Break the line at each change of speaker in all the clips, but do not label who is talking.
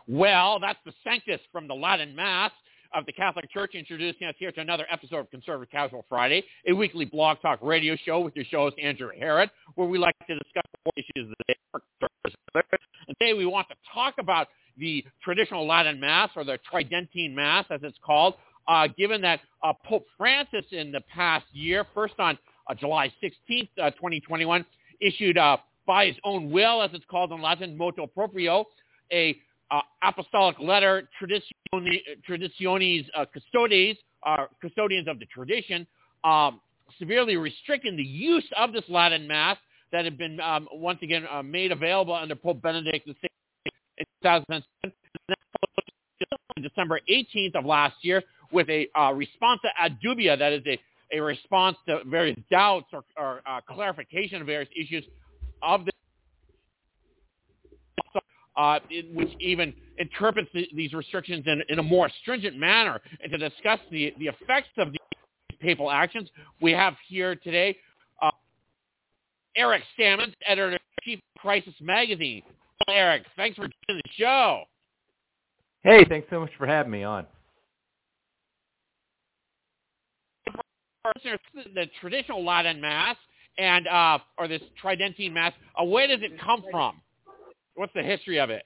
Well, that's the Sanctus from the Latin Mass of the Catholic Church, introducing us here to another episode of Conservative Casual Friday, a weekly blog talk radio show with your host, Andrew Herod, where we like to discuss the issues of the day. And today we want to talk about the traditional Latin Mass, or the Tridentine Mass, as it's called, given that Pope Francis in the past year, first on July 16th, 2021, issued by his own will, as it's called in Latin, motu proprio, a apostolic letter, Traditionis Custodes, custodians of the tradition, severely restricting the use of this Latin Mass that had been once again made available under Pope Benedict XVI in 2007, December 18th of last year, with a responsa ad dubia, that is a response to various doubts or clarification of various issues of the which even interprets these restrictions in a more stringent manner. And to discuss the effects of these papal actions, we have here today Eric Sammons, editor-in-chief of Crisis Magazine. Eric, thanks for joining the show.
Hey, thanks so much for having me on.
The traditional Latin Mass and or this Tridentine Mass, where does it come from? What's the history of it?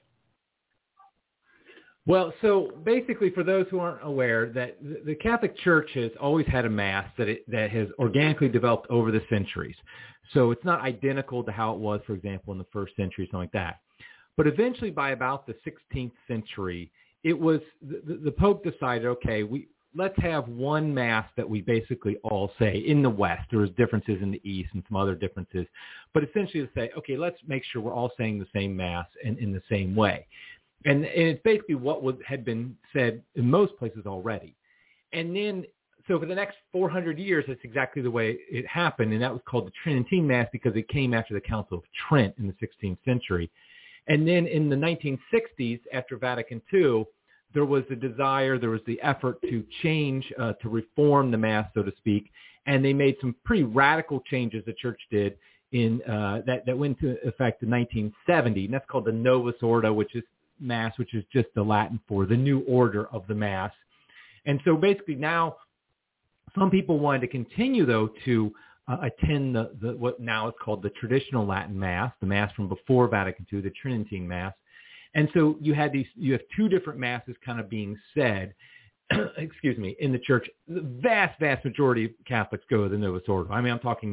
Well, so basically, for those who aren't aware, that the Catholic Church has always had a Mass that has organically developed over the centuries. So it's not identical to how it was, for example, in the first century, something like that. But eventually, by about the 16th century, it was the Pope decided, okay, let's have one Mass that we basically all say. In the West, there was differences in the East and some other differences. But essentially to say, okay, let's make sure we're all saying the same Mass and in the same way. And it's basically what had been said in most places already. And then, so for the next 400 years, that's exactly the way it happened. And that was called the Tridentine Mass because it came after the Council of Trent in the 16th century. And then in the 1960s, after Vatican II, there was the effort to change, to reform the Mass, so to speak. And they made some pretty radical changes the Church did in that went into effect in 1970. And that's called the Novus Ordo, which is Mass, which is just the Latin for the new order of the Mass. And so basically now some people wanted to continue, though, to attend the what now is called the traditional Latin Mass, the Mass from before Vatican II, the Tridentine Mass. And so you have two different Masses kind of being said, excuse me, in the Church. The vast majority of Catholics go to the Novus Ordo. I mean, I'm talking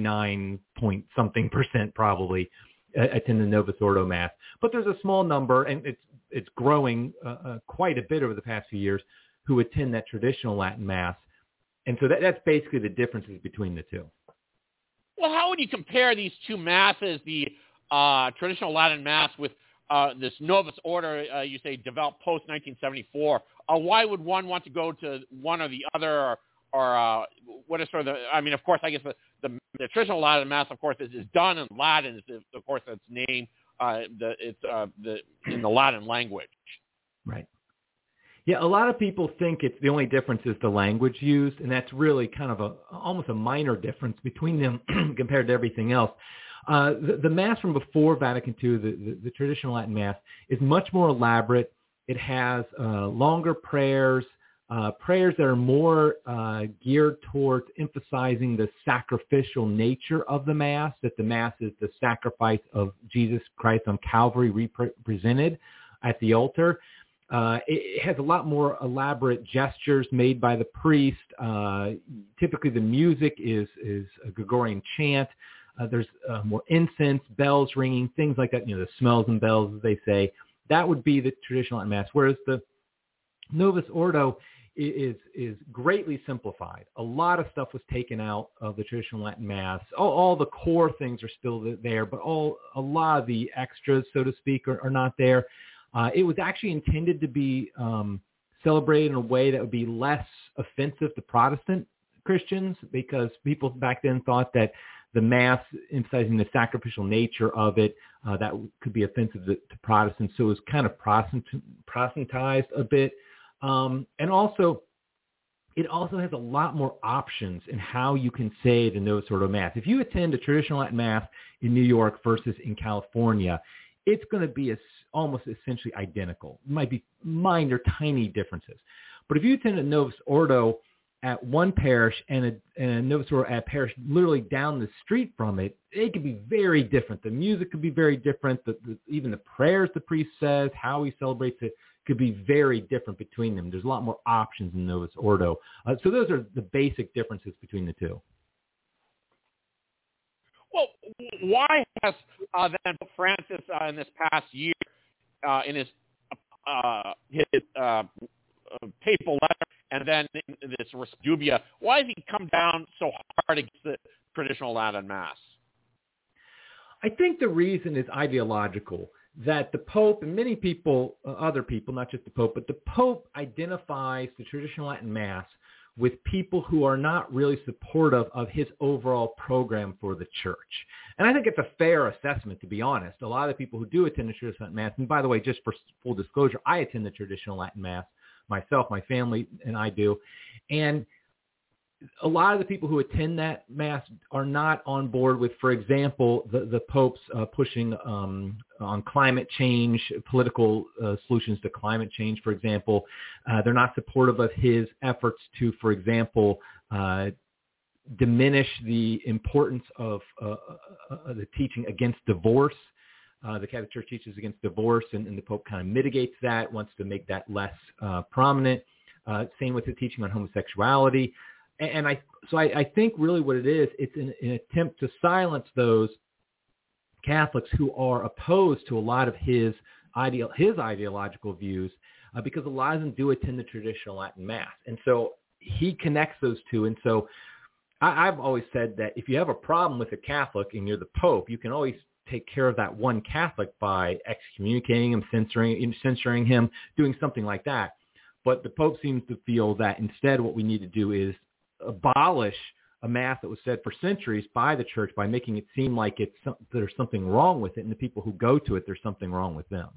99% probably attend the Novus Ordo Mass. But there's a small number, and it's growing quite a bit over the past few years, who attend that traditional Latin Mass. And so that's basically the differences between the two.
Well, how would you compare these two Masses, the traditional Latin Mass with this Novus Order, you say, developed post-1974? Why would one want to go to one or the other, or what is sort of I mean, of course, I guess the traditional Latin Mass, of course, is done in Latin. Of course, it's named in the Latin language.
Right. Yeah, a lot of people think it's the only difference is the language used, and that's really kind of almost a minor difference between them compared to everything else. The Mass from before Vatican II, the traditional Latin Mass, is much more elaborate. It has longer prayers, prayers that are more geared towards emphasizing the sacrificial nature of the Mass, that the Mass is the sacrifice of Jesus Christ on Calvary represented at the altar. It has a lot more elaborate gestures made by the priest. Typically the music is a Gregorian chant. There's more incense, bells ringing, things like that, the smells and bells, as they say. That would be the traditional Latin Mass, whereas the Novus Ordo is greatly simplified. A lot of stuff was taken out of the traditional Latin Mass. All the core things are still there, but a lot of the extras, so to speak, are not there. It was actually intended to be celebrated in a way that would be less offensive to Protestant Christians, because people back then thought that the Mass, emphasizing the sacrificial nature of it, that could be offensive to Protestants. So it was kind of Protestantized a bit. And also, it also has a lot more options in how you can say the Novus Ordo Mass. If you attend a traditional Latin Mass in New York versus in California, it's going to be almost essentially identical. It might be minor, tiny differences. But if you attend a Novus Ordo at one parish and a Novus Ordo at a parish literally down the street from it, it could be very different. The music could be very different. Even the prayers the priest says, how he celebrates it, could be very different between them. There's a lot more options in Novus Ordo. So those are the basic differences between the two.
Well, why has then Pope Francis in this past year, in his papal letter and then in this Res Dubia, why has he come down so hard against the traditional Latin Mass?
I think the reason is ideological, that the Pope and many people, other people, not just the Pope, but the Pope identifies the traditional Latin Mass with people who are not really supportive of his overall program for the church. And I think it's a fair assessment, to be honest. A lot of the people who do attend the traditional Latin Mass, and by the way, just for full disclosure, I attend the traditional Latin Mass myself, my family, and I do. And a lot of the people who attend that Mass are not on board with, for example, the Pope's pushing on climate change, political solutions to climate change, for example. They're not supportive of his efforts to, for example, diminish the importance of the teaching against divorce. The Catholic Church teaches against divorce, and the Pope kind of mitigates that, wants to make that less prominent. Same with the teaching on homosexuality. And I think really what it is, it's an attempt to silence those Catholics who are opposed to a lot of his ideological views, because a lot of them do attend the traditional Latin Mass. And so he connects those two. And so I've always said that if you have a problem with a Catholic and you're the Pope, you can always take care of that one Catholic by excommunicating him, censoring him, doing something like that. But the Pope seems to feel that instead what we need to do is abolish a Mass that was said for centuries by the Church by making it seem like there's something wrong with it, and the people who go to it, there's something wrong with them.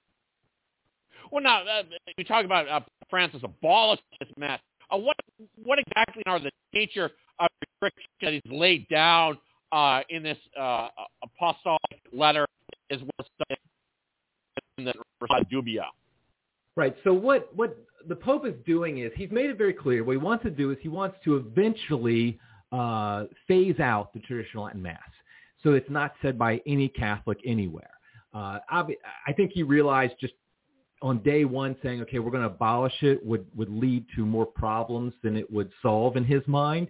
Well, now, we talk about Francis abolished this Mass. What exactly are the nature of restrictions that he's laid down in this apostolic letter as well as in the Res Dubia? Right.
So what the Pope is doing is he's made it very clear. What he wants to do is he wants to eventually phase out the traditional Latin Mass, so it's not said by any Catholic anywhere. I think he realized just on day one saying, okay, we're going to abolish it would lead to more problems than it would solve in his mind.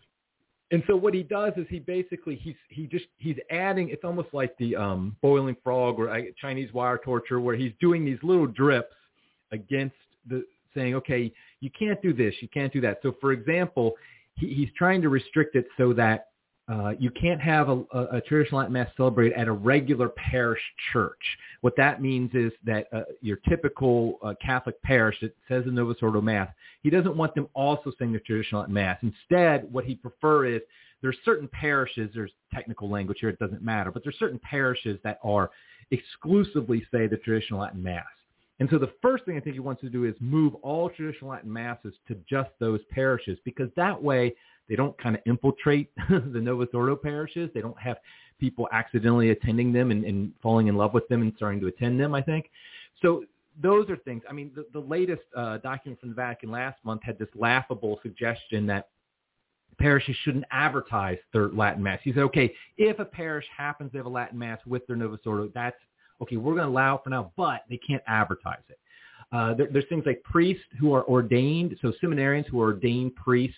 And so what he does is he basically he's adding, it's almost like the boiling frog or Chinese wire torture, where he's doing these little drips against saying, okay, you can't do this, you can't do that. So for example, he's trying to restrict it so that you can't have a traditional Latin Mass celebrated at a regular parish church. What that means is that your typical Catholic parish that says the Novus Ordo Mass, he doesn't want them also saying the traditional Latin Mass. Instead, what he prefers is there's certain parishes, there's technical language here, it doesn't matter, but there's certain parishes that are exclusively say the traditional Latin Mass. And so the first thing I think he wants to do is move all traditional Latin Masses to just those parishes, because that way they don't kind of infiltrate the Novus Ordo parishes. They don't have people accidentally attending them and falling in love with them and starting to attend them, I think. So those are things. I mean, the latest document from the Vatican last month had this laughable suggestion that parishes shouldn't advertise their Latin Mass. He said, okay, if a parish happens to have a Latin Mass with their Novus Ordo, that's okay, we're going to allow it for now, but they can't advertise it. There's things like priests who are ordained, so seminarians who are ordained priests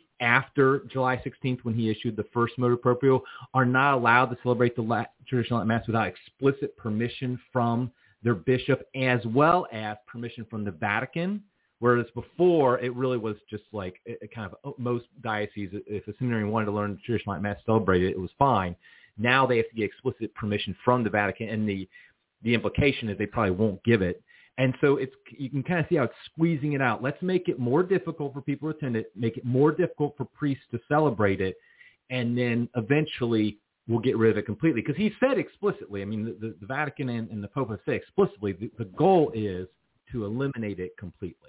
after July 16th when he issued the first motu proprio are not allowed to celebrate the traditional Latin Mass without explicit permission from their bishop as well as permission from the Vatican, whereas before it really was just like a kind of most dioceses, if a seminarian wanted to learn the traditional Latin Mass, celebrate it was fine. Now they have to get explicit permission from the Vatican, and the implication is they probably won't give it. And so you can kind of see how it's squeezing it out. Let's make it more difficult for people to attend it, make it more difficult for priests to celebrate it, and then eventually we'll get rid of it completely. Because he said explicitly, I mean, the Vatican and the Pope have said explicitly, the goal is to eliminate it completely.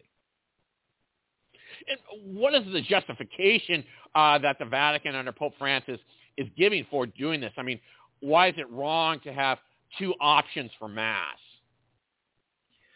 And what is the justification that the Vatican under Pope Francis is giving for doing this? I mean, why is it wrong to have two options for Mass?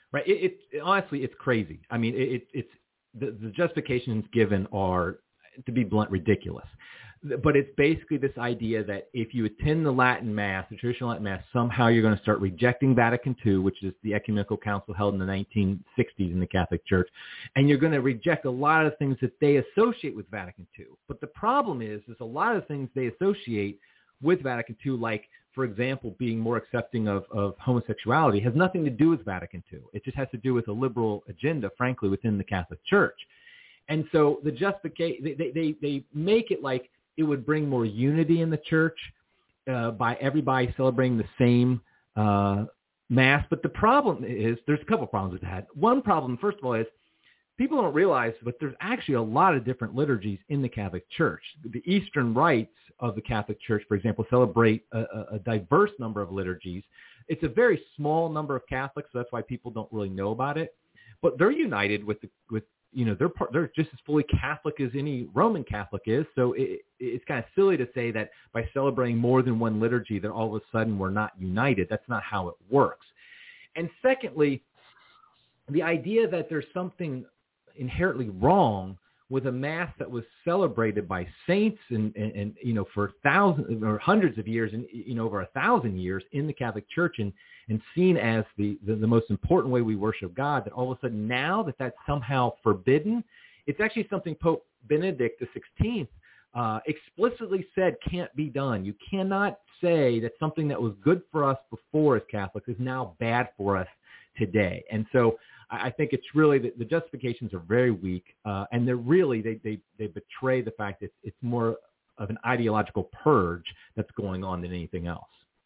right? Honestly, it's crazy. I mean, it's the justifications given are, to be blunt, ridiculous. But it's basically this idea that if you attend the Latin Mass, the traditional Latin Mass, somehow you're going to start rejecting Vatican II, which is the ecumenical council held in the 1960s in the Catholic Church, and you're going to reject a lot of things that they associate with Vatican II. But the problem is a lot of things they associate with Vatican II, like, for example, being more accepting of homosexuality, has nothing to do with Vatican II. It just has to do with a liberal agenda, frankly, within the Catholic Church. And so the justification, they make it like it would bring more unity in the church by everybody celebrating the same Mass. But the problem is, there's a couple of problems with that. One problem, first of all, is people don't realize, but there's actually a lot of different liturgies in the Catholic Church. The Eastern rites of the Catholic Church, for example, celebrate a diverse number of liturgies. It's a very small number of Catholics, so that's why people don't really know about it. But they're united with they're just as fully Catholic as any Roman Catholic is. So it's kind of silly to say that by celebrating more than one liturgy that all of a sudden we're not united. That's not how it works. And secondly, the idea that there's something inherently wrong with a Mass that was celebrated by saints and for thousands or hundreds of years and over 1,000 years in the Catholic Church and seen as the most important way we worship God, that all of a sudden now that's somehow forbidden. It's actually something Pope Benedict XVI explicitly said can't be done. You cannot say that something that was good for us before as Catholics is now bad for us today. And so I think it's really the justifications are very weak, and they're really they betray the fact that it's more of an ideological purge that's going on than anything else.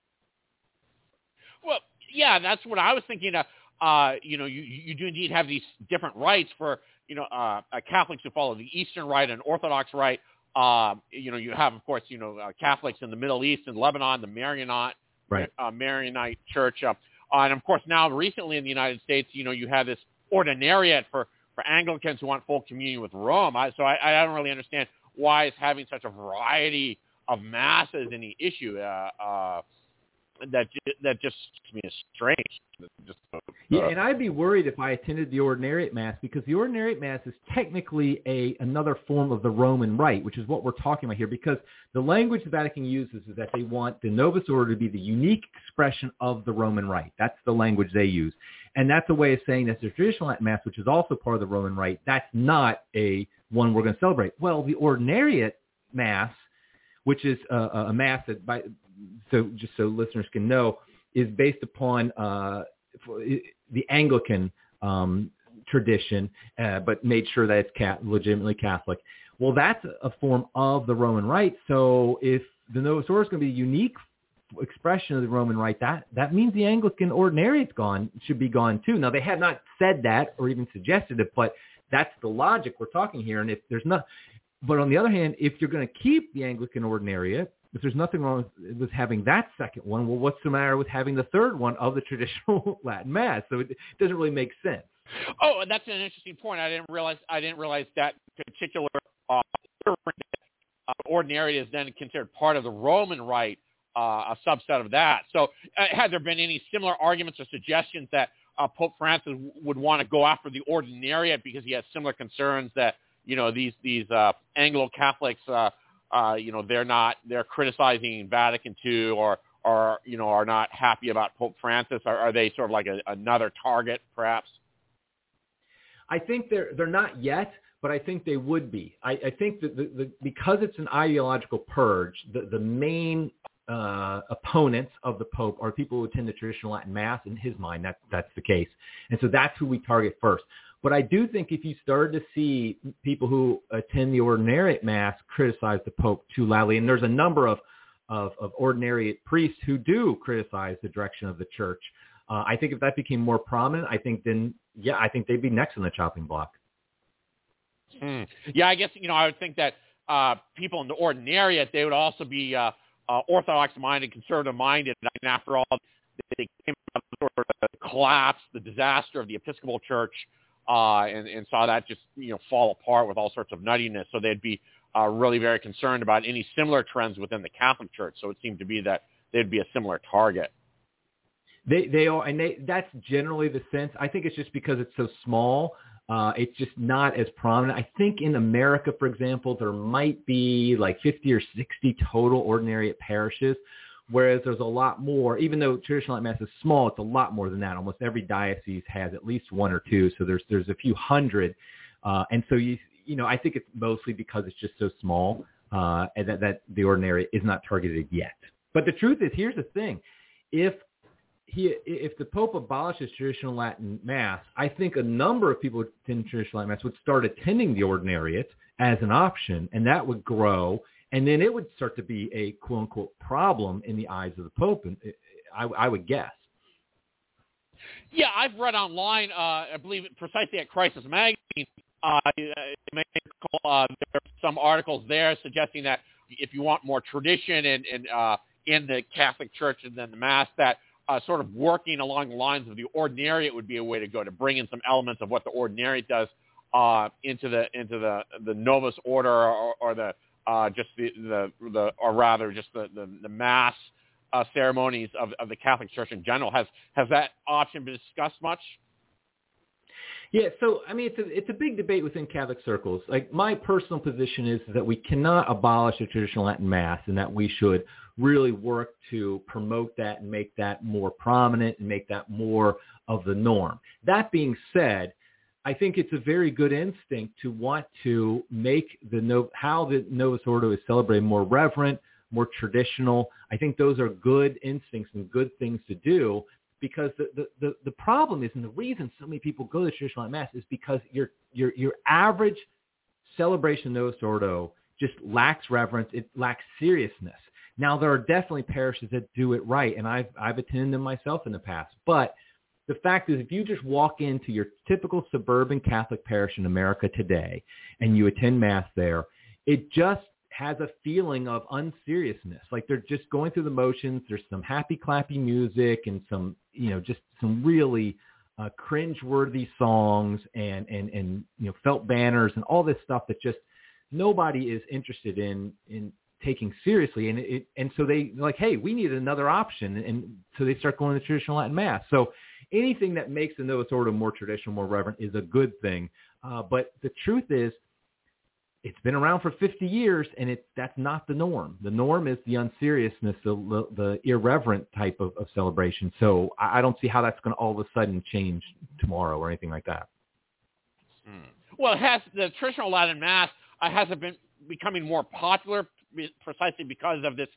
Well, yeah, that's what I was thinking. You do indeed have these different rites for Catholics who follow the Eastern Rite and Orthodox Rite. You have, of course, Catholics in the Middle East and Lebanon, the Maronite,
right.
Maronite Church. And, of course, now recently in the United States, you have this ordinariate for Anglicans who want full communion with Rome. I don't really understand why it's having such a variety of masses any issue. That just to me is strange.
Yeah, and I'd be worried if I attended the Ordinariate Mass, because the Ordinariate Mass is technically another form of the Roman Rite, which is what we're talking about here, because the language the Vatican uses is that they want the Novus Ordo to be the unique expression of the Roman Rite. That's the language they use. And that's a way of saying that the traditional Latin Mass, which is also part of the Roman Rite, that's not one we're going to celebrate. Well, the Ordinariate Mass, which is a Mass that, just so listeners can know, is based upon the Anglican tradition, but made sure that it's legitimately Catholic. Well, that's a form of the Roman Rite. So if the Novus Ordo is going to be a unique expression of the Roman Rite, that means the Anglican Ordinariate's should be gone too. Now, they have not said that or even suggested it, but that's the logic we're talking here. And if there's not, but on the other hand, if you're going to keep the Anglican Ordinariate, if there's nothing wrong with having that second one, well, what's the matter with having the third one of the traditional Latin Mass? So it doesn't really make sense.
Oh, and that's an interesting point. I didn't realize that particular Ordinariate is then considered part of the Roman Rite, a subset of that. So has there been any similar arguments or suggestions that Pope Francis would want to go after the Ordinariate because he has similar concerns that these Anglo-Catholics they're criticizing Vatican II or are not happy about Pope Francis? Are they sort of like another target, perhaps?
I think they're not yet, but I think they would be. I think that because it's an ideological purge, the main opponents of the Pope are people who attend the traditional Latin Mass. In his mind, that's the case. And so that's who we target first. But I do think if you started to see people who attend the Ordinariate Mass criticize the Pope too loudly, and there's a number of Ordinariate priests who do criticize the direction of the Church, I think if that became more prominent, I think they'd be next on the chopping block.
Yeah, I guess, I would think that people in the Ordinariate, they would also be Orthodox-minded, conservative-minded. And after all, they came out of sort of the collapse, the disaster of the Episcopal Church, and saw that just fall apart with all sorts of nuttiness. So they'd be really very concerned about any similar trends within the Catholic Church. So it seemed to be that they'd be a similar target.
They are, and that's generally the sense. I think it's just because it's so small. It's just not as prominent. I think in America, for example, there might be like 50 or 60 total ordinariate parishes, whereas there's a lot more. Even though traditional Latin Mass is small, it's a lot more than that. Almost every diocese has at least one or two, so there's a few hundred. And so I think it's mostly because it's just so small, and that the ordinary is not targeted yet. But the truth is, here's the thing: if the Pope abolishes traditional Latin Mass, I think a number of people who attend traditional Latin Mass would start attending the ordinariate as an option, and that would grow, and then it would start to be a quote-unquote problem in the eyes of the Pope, and I would guess.
Yeah, I've read online, I believe precisely at Crisis Magazine, there are some articles there suggesting that if you want more tradition and in the Catholic Church and then the Mass, that sort of working along the lines of the ordinariate would be a way to go, to bring in some elements of what the ordinariate does into the Novus Order or the Mass ceremonies of the Catholic Church in general. Has that option been discussed much?
Yeah, so I mean, it's a big debate within Catholic circles. Like, my personal position is that we cannot abolish the traditional Latin Mass, and that we should really work to promote that and make that more prominent and make that more of the norm. That being said, I think it's a very good instinct to want to make how the Novus Ordo is celebrated more reverent, more traditional. I think those are good instincts and good things to do, because the problem is, and the reason so many people go to traditional Latin Mass is because your average celebration of Novus Ordo just lacks reverence. It lacks seriousness. Now, there are definitely parishes that do it right, and I've attended them myself in the past. But the fact is, if you just walk into your typical suburban Catholic parish in America today and you attend Mass there, it just has a feeling of unseriousness. Like, they're just going through the motions. There's some happy clappy music and some, just some really cringe-worthy songs and felt banners and all this stuff that just nobody is interested in taking seriously. And so they're like, hey, we need another option. And so they start going to traditional Latin Mass. So anything that makes the Novus Ordo more traditional, more reverent is a good thing. But the truth is, it's been around for 50 years, and that's not the norm. The norm is the unseriousness, the irreverent type of celebration. So I don't see how that's going to all of a sudden change tomorrow or anything like that.
Well, the traditional Latin Mass hasn't been becoming more popular precisely because of this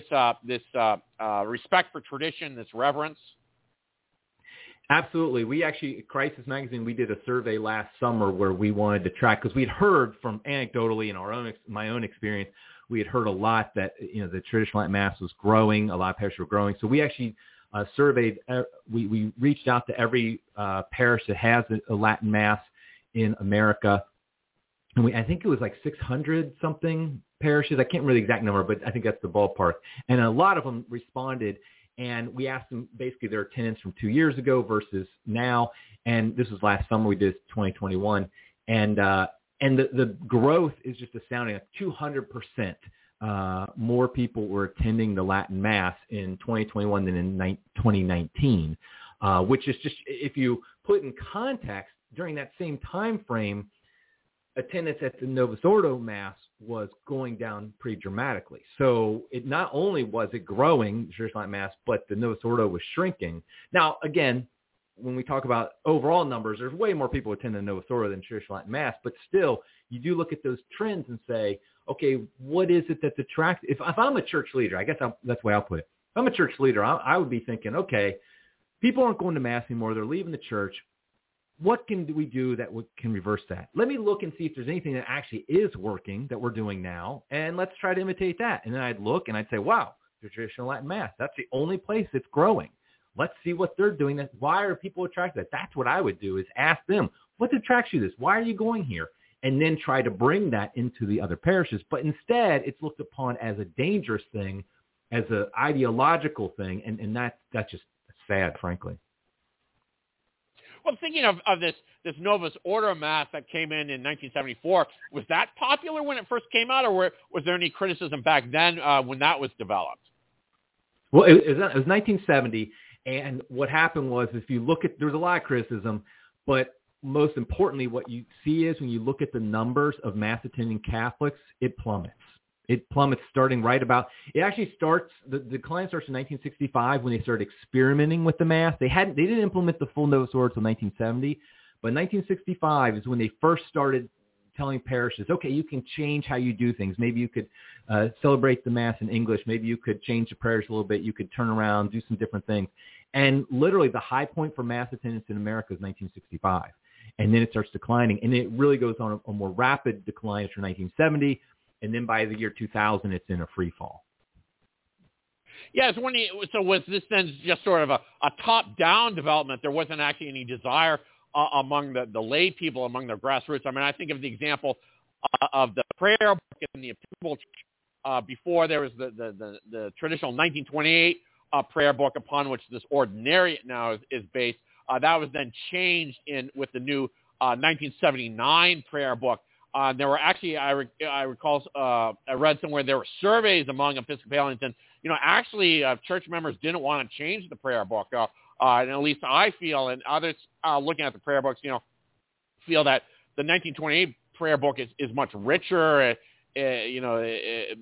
respect for tradition, this reverence?
Absolutely. We actually, at Crisis Magazine, we did a survey last summer where we wanted to track, because we'd heard from anecdotally in my own experience, we had heard a lot that the traditional Latin Mass was growing, a lot of parishes were growing. So we actually surveyed. We reached out to every parish that has a Latin Mass in America, and I think it was like 600 something parishes. I can't remember the exact number, but I think that's the ballpark. And a lot of them responded. And we asked them basically their attendance from 2 years ago versus now. And this was last summer. We did 2021. And the growth is just astounding. 200% more people were attending the Latin Mass in 2021 than in 2019, which is just, if you put in context, during that same time frame, attendance at the Novus Ordo Mass was going down pretty dramatically. So it not only was it growing, the traditional Latin Mass, but the Novus Ordo was shrinking. Now, again, when we talk about overall numbers, there's way more people attending the Novus Ordo than traditional Latin Mass, but still, you do look at those trends and say, okay, what is it that's attractive? If I'm a church leader, I guess that's the way I'll put it. If I'm a church leader, I would be thinking, okay, people aren't going to Mass anymore. They're leaving the church. What can we do that can reverse that? Let me look and see if there's anything that actually is working that we're doing now, and let's try to imitate that. And then I'd look and I'd say, wow, the traditional Latin Mass, that's the only place that's growing. Let's see what they're doing. Why are people attracted? That's what I would do, is ask them, what attracts you to this? Why are you going here? And then try to bring that into the other parishes. But instead, it's looked upon as a dangerous thing, as an ideological thing, and that's just sad, frankly.
Well, thinking of this Novus Ordo Mass that came in 1974, was that popular when it first came out, or was there any criticism back then when that was developed?
Well, it was 1970, And what happened was, if you look at, there's a lot of criticism, but most importantly, what you see is when you look at the numbers of Mass attending Catholics, it plummets. It plummets starting right about, it actually starts, the decline starts in 1965 when they started experimenting with the Mass. They didn't implement the full Novus Ordo until 1970, but 1965 is when they first started telling parishes, okay, you can change how you do things. Maybe you could celebrate the Mass in English. Maybe you could change the prayers a little bit. You could turn around, do some different things. And literally the high point for Mass attendance in America is 1965. And then it starts declining. And it really goes on a more rapid decline after 1970. And then by the year 2000, it's in a free fall.
Yeah, so was this then just sort of a top-down development? There wasn't actually any desire among the lay people, among the grassroots. I mean, I think of the example of the prayer book in the Episcopal Church. Before there was the traditional 1928 prayer book upon which this ordinariate now is based. That was then changed with the new 1979 prayer book. There were actually, I recall, I read somewhere there were surveys among Episcopalians, and actually church members didn't want to change the prayer book. And at least I feel, and others looking at the prayer books, feel that the 1928 prayer book is much richer. I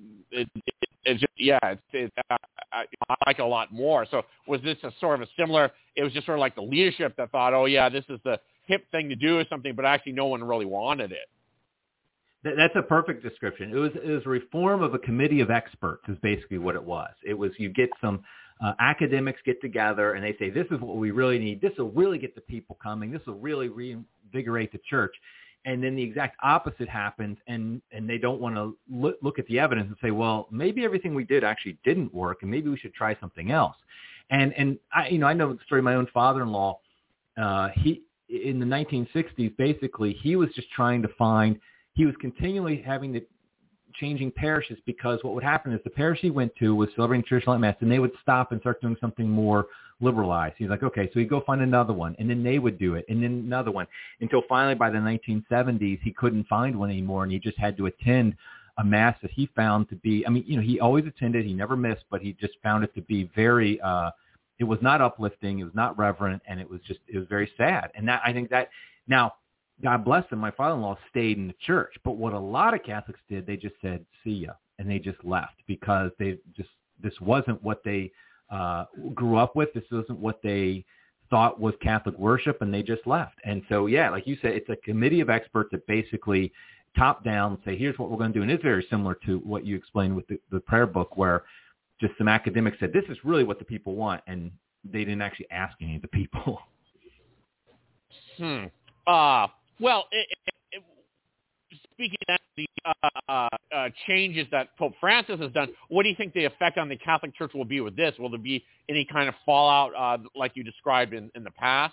like it a lot more. So was this a sort of a similar? It was just sort of like the leadership that thought, oh yeah, this is the hip thing to do or something, but actually no one really wanted it.
That's a perfect description. It was a reform of a committee of experts is basically what it was. It was, you get some academics get together and they say, this is what we really need. This will really get the people coming. This will really reinvigorate the church. And then the exact opposite happens, and they don't want to look at the evidence and say, well, maybe everything we did actually didn't work, and maybe we should try something else. And I know the story of my own father-in-law. He in the 1960s, basically, he was just trying to find. He was continually having to changing parishes, because what would happen is the parish he went to was celebrating traditional Mass, and they would stop and start doing something more liberalized. He's like, okay, so he'd go find another one, and then they would do it, and then another one, until finally by the 1970s, he couldn't find one anymore, and he just had to attend a Mass that he found to be, he always attended, he never missed, but he just found it to be very, it was not uplifting, it was not reverent, and it was very sad. And that, I think that, now, God bless him, my father-in-law stayed in the church. But what a lot of Catholics did, they just said, see ya, and they just left, because this wasn't what they grew up with. This wasn't what they thought was Catholic worship, and they just left. And so, yeah, like you said, it's a committee of experts that basically top down say, here's what we're going to do. And it's very similar to what you explained with the prayer book, where just some academics said, this is really what the people want, and they didn't actually ask any of the people.
Well, speaking of the changes that Pope Francis has done, what do you think the effect on the Catholic Church will be with this? Will there be any kind of fallout like you described in the past?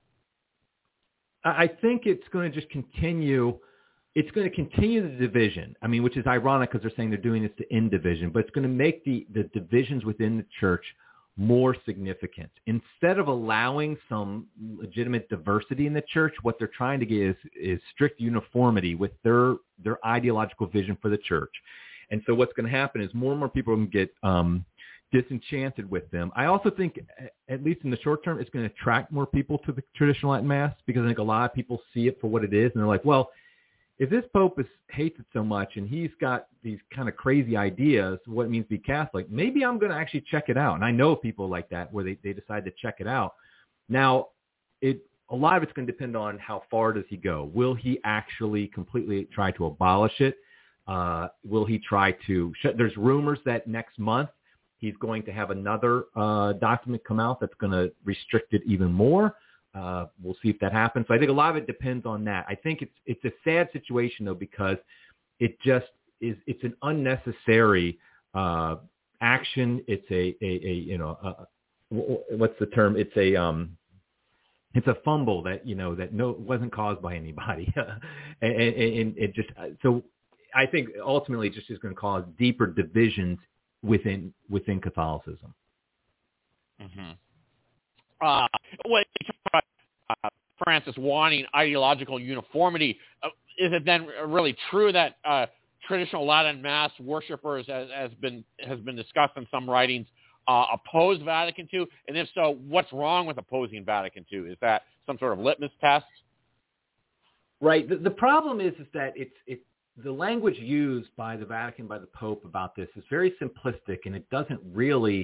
I think it's going to just continue. It's going to continue the division. Which is ironic, because they're saying they're doing this to end division, but it's going to make the divisions within the church more significant. Instead of allowing some legitimate diversity in the church, what they're trying to get is strict uniformity with their ideological vision for the church. And so what's going to happen is more and more people are going to get disenchanted with them. I also think, at least in the short term, it's going to attract more people to the traditional Latin Mass, because I think a lot of people see it for what it is, and they're like, well, if this Pope hates it so much and he's got these kind of crazy ideas what it means to be Catholic, maybe I'm going to actually check it out. And I know people like that, where they decide to check it out. Now, a lot of it's going to depend on how far does he go. Will he actually completely try to abolish it? Will he try to there's rumors that next month he's going to have another document come out that's going to restrict it even more. We'll see if that happens. So I think a lot of it depends on that. I think it's a sad situation, though, because it just is. It's an unnecessary action. It's what's the term? It's a fumble that wasn't caused by anybody, and it just so I think ultimately it's just is going to cause deeper divisions within Catholicism.
Mm-hmm. Francis wanting ideological uniformity, is it then really true that traditional Latin Mass worshipers, as has been discussed in some writings, oppose Vatican II? And if so, what's wrong with opposing Vatican II? Is that some sort of litmus test?
Right. The problem is that it's the language used by the Vatican, by the Pope about this is very simplistic, and it doesn't really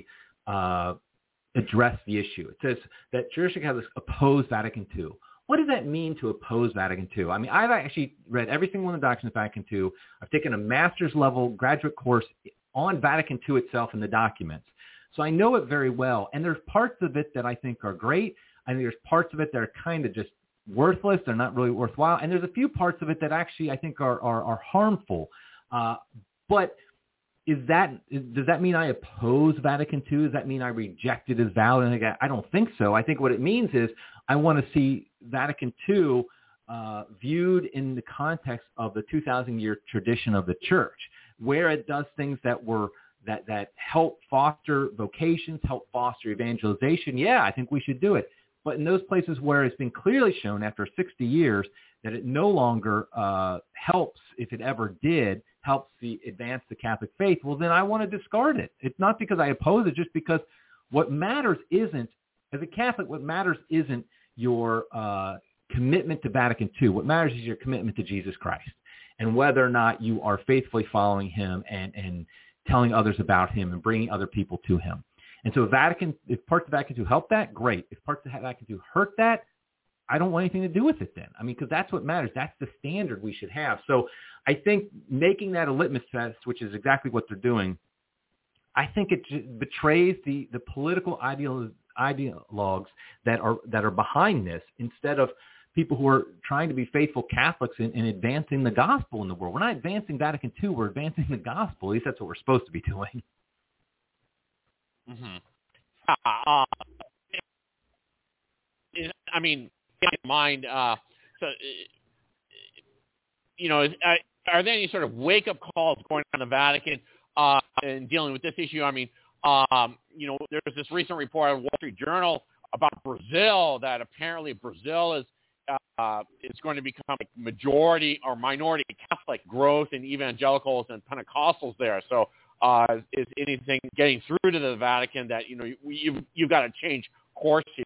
address the issue. It says that traditional Catholics oppose Vatican II. What does that mean to oppose Vatican II? I mean, I've actually read every single one of the documents of Vatican II. I've taken a master's level graduate course on Vatican II itself and the documents. So I know it very well. And there's parts of it that I think are great. I think there's parts of it that are kind of just worthless. They're not really worthwhile. And there's a few parts of it that actually I think are harmful. But does that mean I oppose Vatican II? Does that mean I reject it as valid? I don't think so. I think what it means is I want to see Vatican II viewed in the context of the 2,000-year tradition of the church, where it does things that help foster vocations, help foster evangelization. Yeah, I think we should do it. But in those places where it's been clearly shown after 60 years that it no longer helps, if it ever did, helps advance the Catholic faith, well, then I want to discard it. It's not because I oppose it, just because what matters isn't, as a Catholic, what matters isn't your commitment to Vatican II. What matters is your commitment to Jesus Christ and whether or not you are faithfully following him and telling others about him and bringing other people to him. And so if parts of Vatican II help that, great. If parts of Vatican II hurt that, I don't want anything to do with it then. I mean, because that's what matters. That's the standard we should have. So I think making that a litmus test, which is exactly what they're doing, I think it betrays the political ideologues that are behind this, instead of people who are trying to be faithful Catholics in advancing the gospel in the world. We're not advancing Vatican II. We're advancing the gospel. At least that's what we're supposed to be doing.
Mm-hmm. I mean, in mind, are there any sort of wake-up calls going on in the Vatican in dealing with this issue? I mean, there was this recent report in Wall Street Journal about Brazil, that apparently Brazil is going to become like majority or minority Catholic growth in evangelicals and Pentecostals there. So is anything getting through to the Vatican that, you've got to change course here?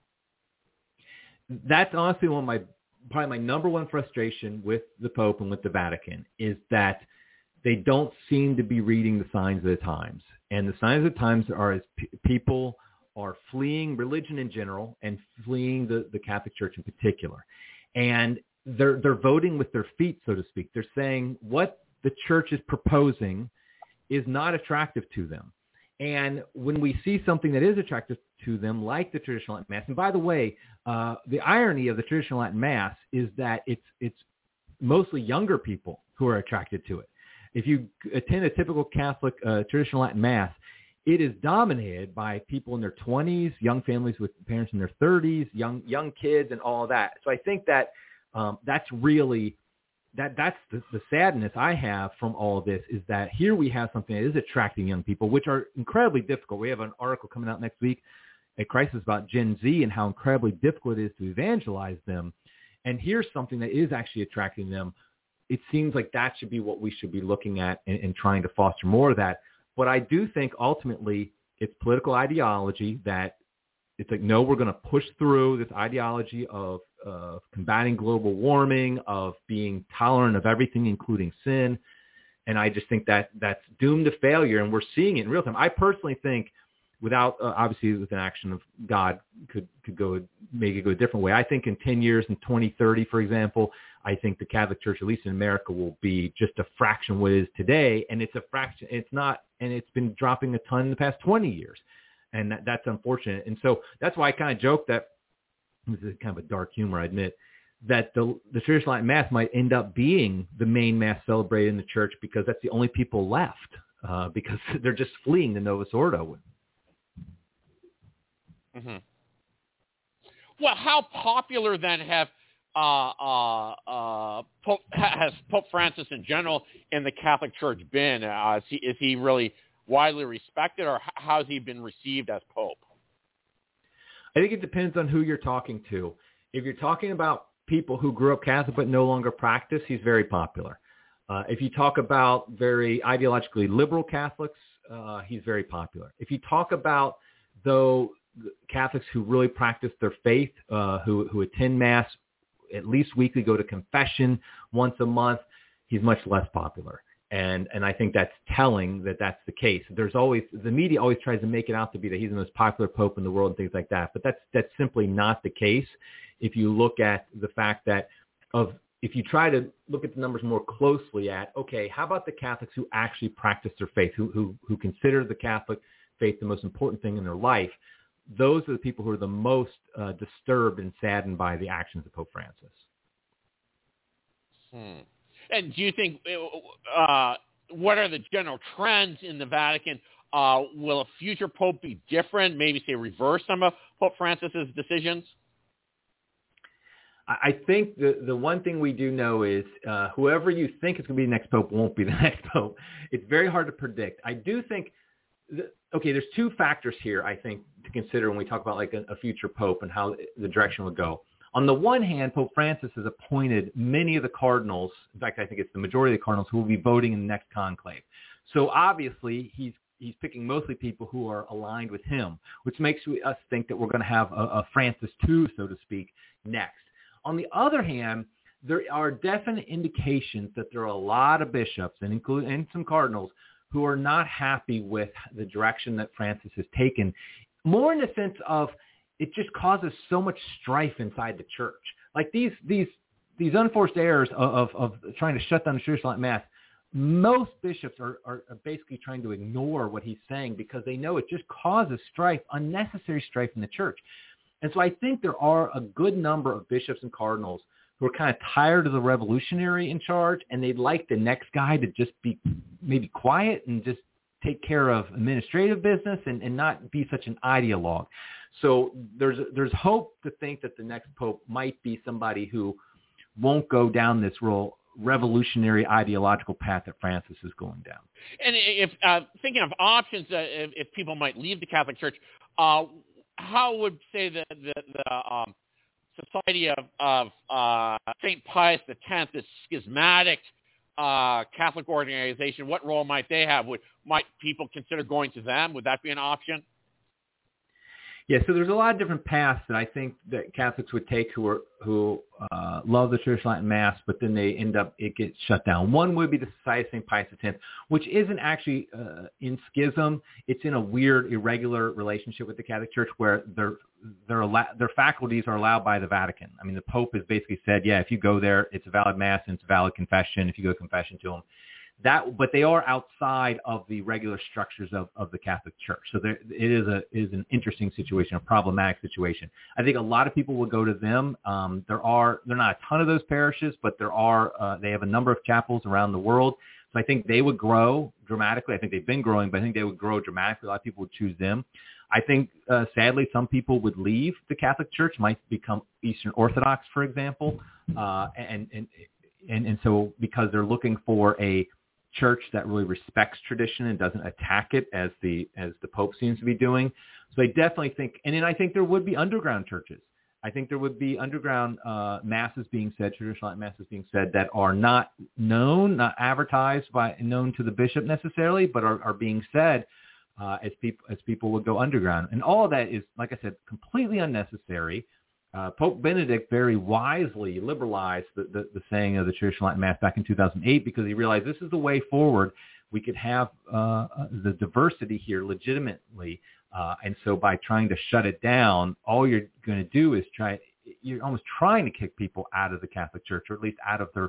That's honestly probably my number one frustration with the Pope and with the Vatican, is that they don't seem to be reading the signs of the times. And the signs of the times are as people are fleeing religion in general and fleeing the Catholic Church in particular. And they're voting with their feet, so to speak. They're saying what the church is proposing is not attractive to them. And when we see something that is attractive to them, like the traditional Latin Mass, and by the way, the irony of the traditional Latin Mass is that it's mostly younger people who are attracted to it. If you attend a typical Catholic traditional Latin Mass, it is dominated by people in their 20s, young families with parents in their 30s, young kids, and all of that. So I think that that's really that's the sadness I have from all of this, is that here we have something that is attracting young people, which are incredibly difficult. We have an article coming out next week at Crisis about Gen Z and how incredibly difficult it is to evangelize them. And here's something that is actually attracting them. It seems like that should be what we should be looking at and trying to foster more of that. But I do think ultimately it's political ideology that it's like, no, we're going to push through this ideology of combating global warming, of being tolerant of everything, including sin. And I just think that that's doomed to failure, and we're seeing it in real time. I personally think, without obviously with an action of God, could make it go a different way. I think in 10 years, in 2030, for example, I think the Catholic Church, at least in America, will be just a fraction of what it is today. And it's a fraction. It's not, and it's been dropping a ton in the past 20 years. And that's unfortunate. And so that's why I kind of joke that, this is kind of a dark humor, I admit, that the traditional Latin Mass might end up being the main Mass celebrated in the church, because that's the only people left, because they're just fleeing the Novus Ordo.
Mm-hmm. Well, how popular then has Pope Francis in general in the Catholic Church been? Is he really widely respected, or how's he been received as Pope?
I think it depends on who you're talking to. If you're talking about people who grew up Catholic but no longer practice, he's very popular. If you talk about very ideologically liberal Catholics, he's very popular. If you talk about, though, Catholics who really practice their faith, who attend Mass at least weekly, go to confession once a month, he's much less popular. And I think that's telling that that's the case. The media always tries to make it out to be that he's the most popular pope in the world and things like that. But that's simply not the case. If you look at the fact that if you try to look at the numbers more closely at, okay, how about the Catholics who actually practice their faith, who consider the Catholic faith the most important thing in their life, those are the people who are the most disturbed and saddened by the actions of Pope Francis.
And do you think, what are the general trends in the Vatican? Will a future pope be different, maybe say reverse some of Pope Francis's decisions?
I think the one thing we do know is whoever you think is going to be the next pope won't be the next pope. It's very hard to predict. I do think, there's two factors here, I think, to consider when we talk about like a future pope and how the direction would go. On the one hand, Pope Francis has appointed many of the cardinals. In fact, I think it's the majority of the cardinals who will be voting in the next conclave. So obviously, he's picking mostly people who are aligned with him, which makes us think that we're going to have a Francis II, so to speak, next. On the other hand, there are definite indications that there are a lot of bishops and some cardinals who are not happy with the direction that Francis has taken, more in the sense of it just causes so much strife inside the church. Like these unforced errors of trying to shut down the Church Latin Mass, most bishops are basically trying to ignore what he's saying because they know it just causes strife, unnecessary strife in the church. And so I think there are a good number of bishops and cardinals who are kind of tired of the revolutionary in charge, and they'd like the next guy to just be maybe quiet and just take care of administrative business and not be such an ideologue. So there's hope to think that the next pope might be somebody who won't go down this real revolutionary ideological path that Francis is going down.
And if thinking of options, if people might leave the Catholic Church, how would say the Society of St. Pius X, this schismatic Catholic organization, what role might they have? Might people consider going to them? Would that be an option?
Yeah, so there's a lot of different paths that I think that Catholics would take who love the Church Latin Mass, but then it gets shut down. One would be the Society of St. Pius X, which isn't actually in schism. It's in a weird, irregular relationship with the Catholic Church where their faculties are allowed by the Vatican. I mean, the Pope has basically said, yeah, if you go there, it's a valid Mass and it's a valid confession if you go to confession to them. But they are outside of the regular structures of the Catholic Church. So it is an interesting situation, a problematic situation. I think a lot of people will go to them. There are not a ton of those parishes, but they have a number of chapels around the world. So I think they would grow dramatically. I think they've been growing, but I think they would grow dramatically. A lot of people would choose them. I think, sadly, some people would leave the Catholic Church, might become Eastern Orthodox, for example, and so because they're looking for a church that really respects tradition and doesn't attack it as the Pope seems to be doing. So I definitely think, and then I think there would be underground churches. I think there would be underground masses being said, traditional Latin masses being said that are not known, not advertised known to the bishop necessarily, but are being said as people would go underground. And all of that is, like I said, completely unnecessary. Pope Benedict very wisely liberalized the saying of the Church Latin Mass back in 2008 because he realized this is the way forward. We could have the diversity here legitimately. And so by trying to shut it down, all you're going to do is you're almost trying to kick people out of the Catholic Church, or at least out of their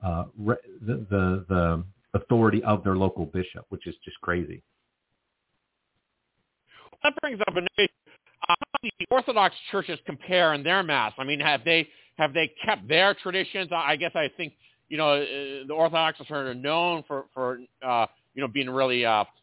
the authority of their local bishop, which is just crazy.
That brings up how do the Orthodox churches compare in their Mass? I mean, have they kept their traditions? I guess I think, the Orthodox are known for being really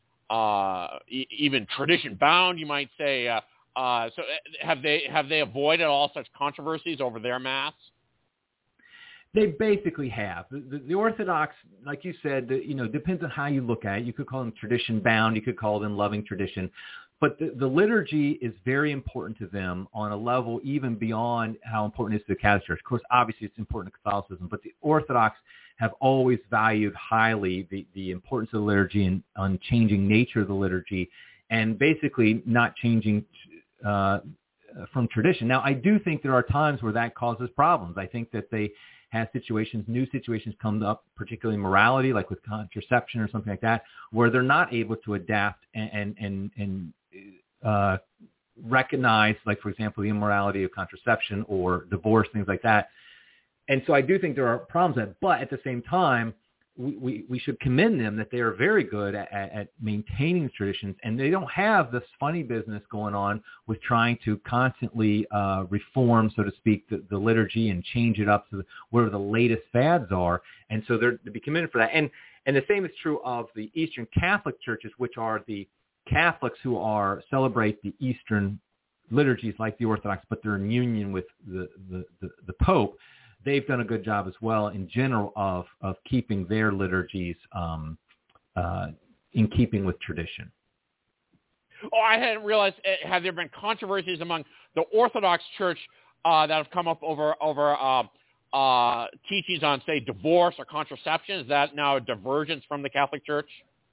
even tradition bound, you might say. So have they avoided all such controversies over their Mass?
They basically have. The Orthodox, like you said, depends on how you look at it. You could call them tradition bound. You could call them loving tradition. But the liturgy is very important to them on a level even beyond how important it is to the Catholic Church. Of course, obviously it's important to Catholicism, but the Orthodox have always valued highly the importance of the liturgy and unchanging nature of the liturgy, and basically not changing from tradition. Now, I do think there are times where that causes problems. I think that they have new situations come up, particularly morality, like with contraception or something like that, where they're not able to adapt and recognize, like, for example, the immorality of contraception or divorce, things like that. And so I do think there are problems but at the same time, we should commend them that they are very good at maintaining traditions, and they don't have this funny business going on with trying to constantly reform, so to speak, the liturgy and change it up to whatever the latest fads are. And so they're to be commended for that. And the same is true of the Eastern Catholic churches, which are the Catholics who celebrate the Eastern liturgies like the Orthodox, but they're in union with the Pope. They've done a good job as well in general of keeping their liturgies in keeping with tradition.
Oh, I hadn't realized. Have there been controversies among the Orthodox Church that have come up over teachings on, say, divorce or contraception? Is that now a divergence from the Catholic Church?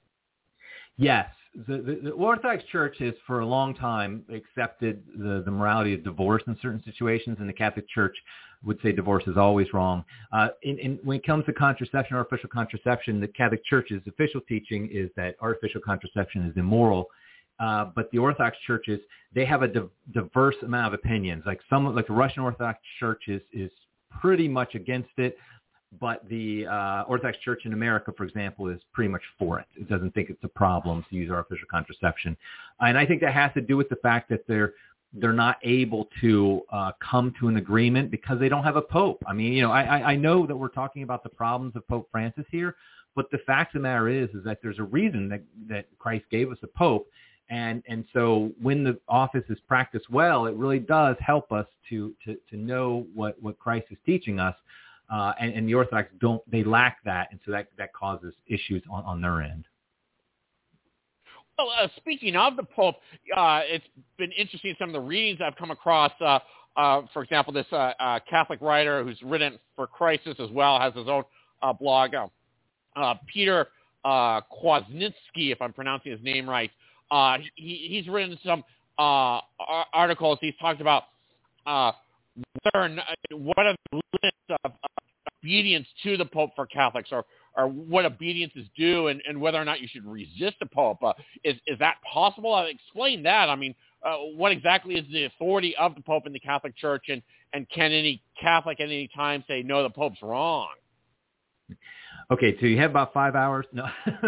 Yes. The Orthodox Church has for a long time accepted the morality of divorce in certain situations, and the Catholic Church would say divorce is always wrong. When it comes to contraception, artificial contraception, the Catholic Church's official teaching is that artificial contraception is immoral. But the Orthodox churches, they have a diverse amount of opinions. Like the Russian Orthodox Church is pretty much against it. But the Orthodox Church in America, for example, is pretty much for it. It doesn't think it's a problem to use artificial contraception. And I think that has to do with the fact that they're not able to come to an agreement because they don't have a pope. I mean, I know that we're talking about the problems of Pope Francis here, but the fact of the matter is that there's a reason that Christ gave us a pope. And so when the office is practiced well, it really does help us to know what Christ is teaching us. And the Orthodox they lack that, and so that causes issues on their end.
Well, speaking of the Pope, it's been interesting some of the readings I've come across. For example, this Catholic writer who's written for Crisis as well has his own blog, Peter Kwasniewski, if I'm pronouncing his name right. He's written some articles. He's talked about what are the limits of obedience to the Pope for Catholics, or what obedience is due, and whether or not you should resist the Pope. Is that possible? Explain that. I mean, what exactly is the authority of the Pope in the Catholic Church, and can any Catholic at any time say, no, the Pope's wrong?
Okay, so you have about 5 hours. No,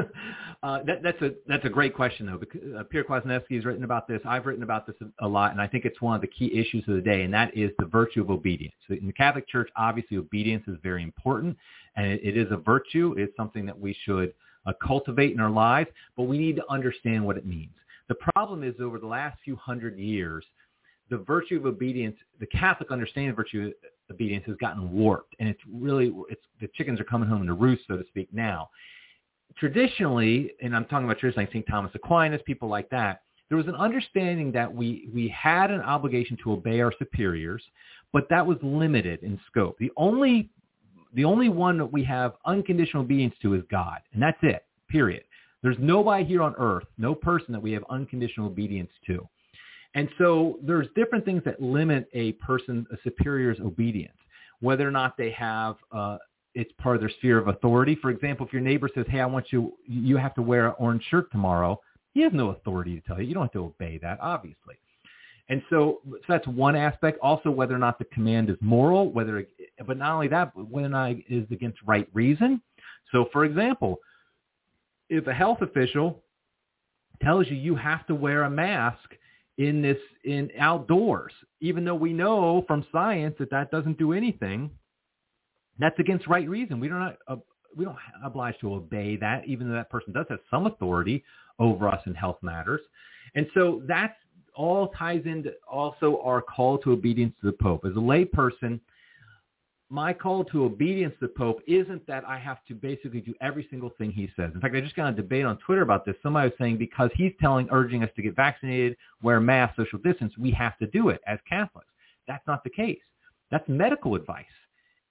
that's a great question, though. Because Peter Kwasniewski has written about this. I've written about this a lot, and I think it's one of the key issues of the day, and that is the virtue of obedience. So in the Catholic Church, obviously, obedience is very important, and it is a virtue. It's something that we should cultivate in our lives, but we need to understand what it means. The problem is, over the last few hundred years, the virtue of obedience, the Catholic understanding of virtue of obedience has gotten warped, and it's the chickens are coming home to roost, so to speak, now. Traditionally, and I'm talking about traditions like St. Thomas Aquinas, people like that, there was an understanding that we had an obligation to obey our superiors, but that was limited in scope. The only one that we have unconditional obedience to is God, and that's it, period. There's nobody here on earth, no person that we have unconditional obedience to. And so there's different things that limit a superior's obedience, whether or not they have it's part of their sphere of authority. For example, if your neighbor says, hey, you have to wear an orange shirt tomorrow, he has no authority to tell you. You don't have to obey that, obviously. And so that's one aspect. Also, whether or not the command is moral, but not only that, but whether or not it is against right reason. So, for example, if a health official tells you have to wear a mask in outdoors, even though we know from science that doesn't do anything, that's against right reason. We don't obliged to obey that, even though that person does have some authority over us in health matters. And so that's all ties into also our call to obedience to the Pope. As a lay person, my call to obedience to the Pope isn't that I have to basically do every single thing he says. In fact, I just got a debate on Twitter about this. Somebody was saying because he's urging us to get vaccinated, wear a mask, social distance, we have to do it as Catholics. That's not the case. That's medical advice.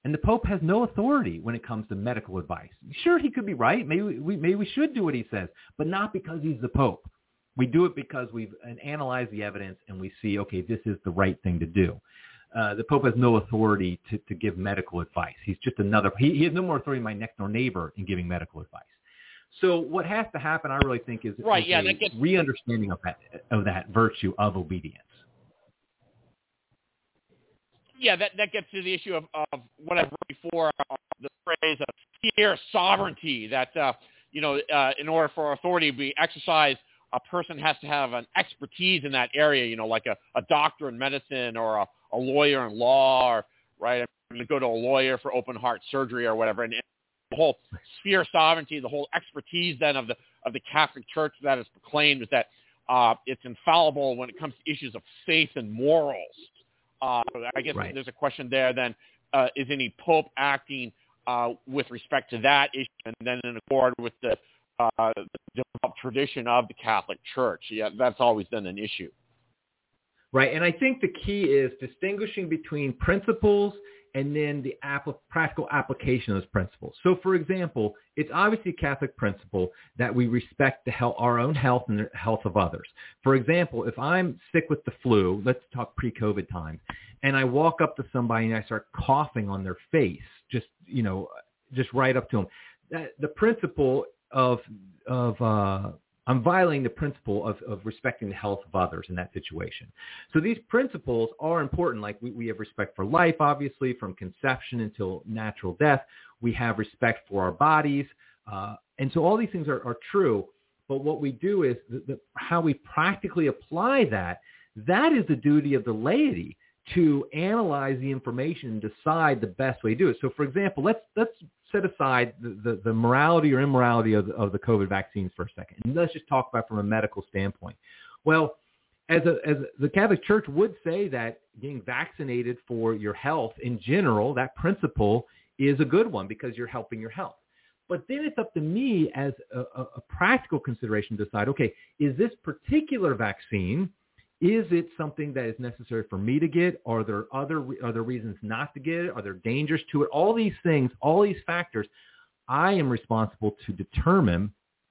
And the Pope has no authority when it comes to medical advice. Sure, he could be right. Maybe we should do what he says, but not because he's the Pope. We do it because we've analyzed the evidence and we see, okay, this is the right thing to do. The Pope has no authority to give medical advice. He's just another. He has no more authority than my next door neighbor in giving medical advice. So what has to happen, I really think, is a re-understanding of that virtue of obedience.
Yeah, that gets to the issue of what I've heard before, the phrase of fear sovereignty, that, in order for authority to be exercised, a person has to have an expertise in that area, like a doctor in medicine or a lawyer in law, or, right? I'm going to go to a lawyer for open heart surgery or whatever. And the whole sphere sovereignty, the whole expertise then of the Catholic Church that is proclaimed is that it's infallible when it comes to issues of faith and morals. I guess There's a question there then, is any Pope acting with respect to that issue and then in accord with the developed tradition of the Catholic Church? Yeah, that's always been an issue.
Right, and I think the key is distinguishing between principles and then the practical application of those principles. So, for example, it's obviously a Catholic principle that we respect our own health and the health of others. For example, if I'm sick with the flu, let's talk pre-COVID time, and I walk up to somebody and I start coughing on their face, just right up to them, the principle of I'm violating the principle of respecting the health of others in that situation. So these principles are important. Like we have respect for life, obviously, from conception until natural death. We have respect for our bodies. And so all these things are true. But what we do is how we practically apply that is the duty of the laity, to analyze the information and decide the best way to do it. So, for example, let's set aside the morality or immorality of the COVID vaccines for a second, and let's just talk about it from a medical standpoint. Well, as the Catholic Church would say that getting vaccinated for your health in general, that principle is a good one because you're helping your health. But then it's up to me as a practical consideration to decide, okay, is this particular vaccine, is it something that is necessary for me to get? Are there reasons not to get it? Are there dangers to it? All these things, all these factors, I am responsible to determine.